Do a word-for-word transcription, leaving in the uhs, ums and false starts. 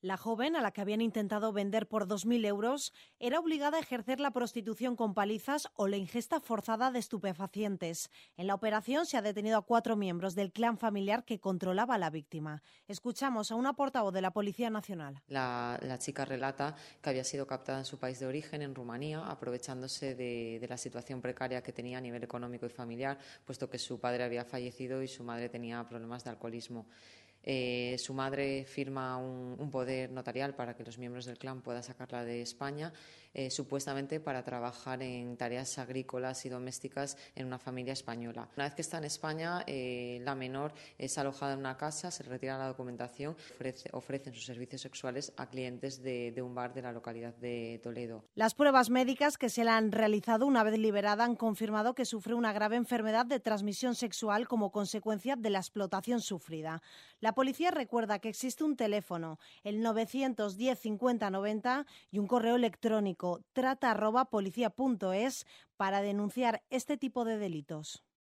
La joven, a la que habían intentado vender por dos mil euros, era obligada a ejercer la prostitución con palizas o la ingesta forzada de estupefacientes. En la operación se ha detenido a cuatro miembros del clan familiar que controlaba a la víctima. Escuchamos a una portavoz de la Policía Nacional. La, la chica relata que había sido captada en su país de origen, en Rumanía, aprovechándose de, de la situación precaria que tenía a nivel económico y familiar, puesto que su padre había fallecido y su madre tenía problemas de alcoholismo. Eh, su madre firma un, un poder notarial para que los miembros del clan puedan sacarla de España, eh, supuestamente para trabajar en tareas agrícolas y domésticas en una familia española. Una vez que está en España, eh, la menor es alojada en una casa, se retira la documentación, ofrece, ofrecen sus servicios sexuales a clientes de, de un bar de la localidad de Toledo. Las pruebas médicas que se le han realizado una vez liberada han confirmado que sufre una grave enfermedad de transmisión sexual como consecuencia de la explotación sufrida. La policía recuerda que existe un teléfono, el novecientos diez cincuenta noventa, y un correo electrónico, trata arroba policía punto es, para denunciar este tipo de delitos.